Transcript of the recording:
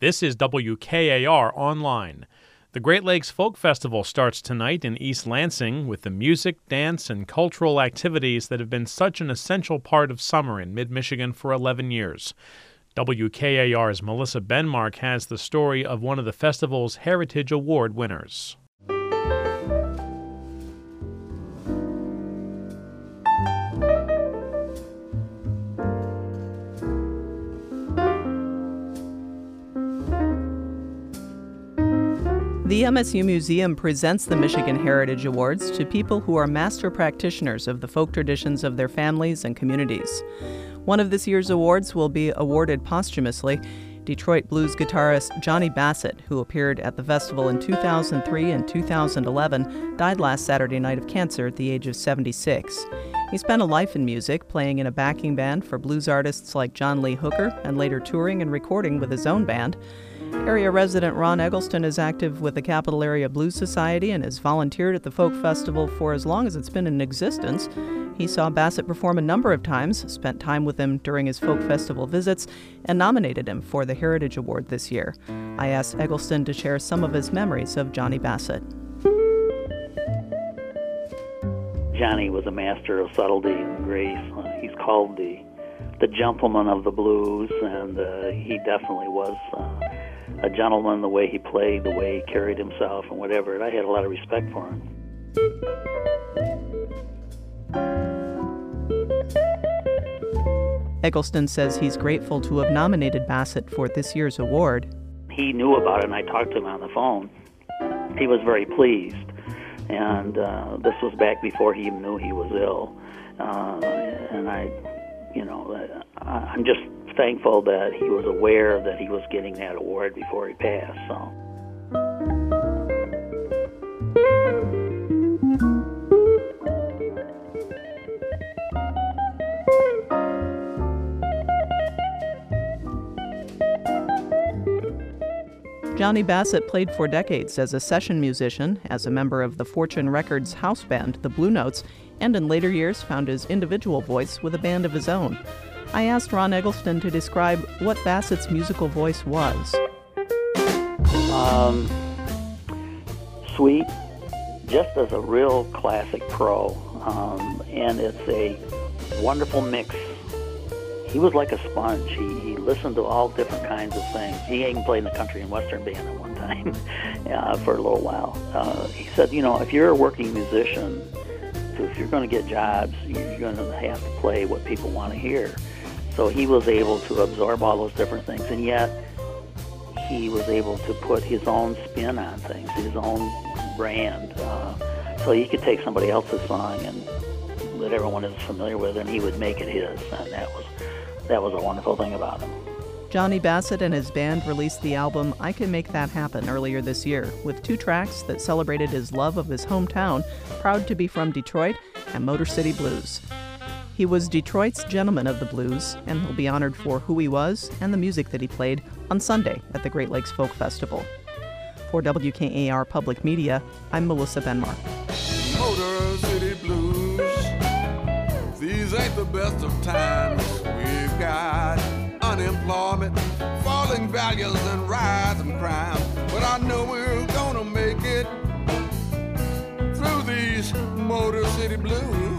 This is WKAR Online. The Great Lakes Folk Festival starts tonight in East Lansing with the music, dance, and cultural activities that have been such an essential part of summer in mid-Michigan for 11 years. WKAR's Melissa Benmark has the story of one of the festival's Heritage Award winners. The MSU Museum presents the Michigan Heritage Awards to people who are master practitioners of the folk traditions of their families and communities. One of this year's awards will be awarded posthumously. Detroit blues guitarist Johnny Bassett, who appeared at the festival in 2003 and 2011, died last Saturday night of cancer at the age of 76. He spent a life in music, playing in a backing band for blues artists like John Lee Hooker, and later touring and recording with his own band. Area resident Ron Eggleston is active with the Capital Area Blues Society and has volunteered at the Folk Festival for as long as it's been in existence. He saw Bassett perform a number of times, spent time with him during his Folk Festival visits, and nominated him for the Heritage Award this year. I asked Eggleston to share some of his memories of Johnny Bassett. Johnny was a master of subtlety and grace. He's called the gentleman of the blues, and he definitely was a gentleman, the way he played, the way he carried himself, and whatever. And I had a lot of respect for him. Eggleston says he's grateful to have nominated Bassett for this year's award. He knew about it, and I talked to him on the phone. He was very pleased, and this was back before he even knew he was ill. And I'm just thankful that he was aware that he was getting that award before he passed. So. Johnny Bassett played for decades as a session musician, as a member of the Fortune Records house band, the Blue Notes, and in later years found his individual voice with a band of his own. I asked Ron Eggleston to describe what Bassett's musical voice was. Sweet, just as a real classic pro, and it's a wonderful mix. He was like a sponge. He listened to all different kinds of things. He even played in a country and western band at one time for a little while. He said, if you're a working musician, if you're going to get jobs, you're going to have to play what people want to hear. So he was able to absorb all those different things, and yet he was able to put his own spin on things, his own brand. So he could take somebody else's song and that everyone is familiar with, and he would make it his, and that was a wonderful thing about him. Johnny Bassett and his band released the album I Can Make That Happen earlier this year, with 2 tracks that celebrated his love of his hometown, Proud to Be From Detroit, and Motor City Blues. He was Detroit's Gentleman of the Blues, and he'll be honored for who he was and the music that he played on Sunday at the Great Lakes Folk Festival. For WKAR Public Media, I'm Melissa Benmark. Motor City Blues, these ain't the best of times. We've got unemployment, falling values, and rising crime. But I know we're gonna make it through these Motor City Blues.